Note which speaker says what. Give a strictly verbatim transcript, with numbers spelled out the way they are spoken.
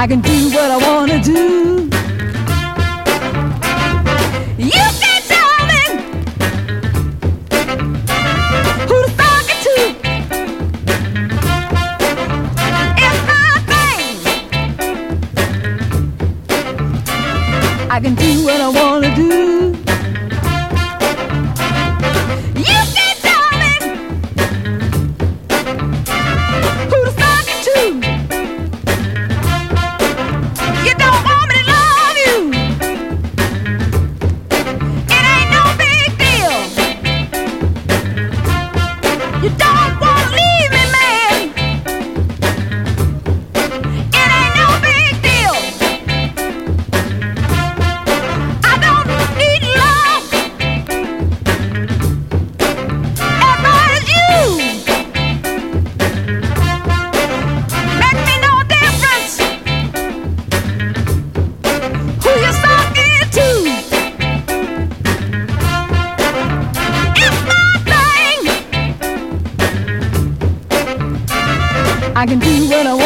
Speaker 1: I can do what I wanna do. You can't tell me who to talk it to. It's my thing. I can do what I wanna do. You can't tell me who to talk it to. You don't want me to love you. It ain't no big deal. You don't want to leave me, man. It ain't no big deal. I don't need love as much as you. Make me no difference who you're talking to. It's my thing. I can do what I want.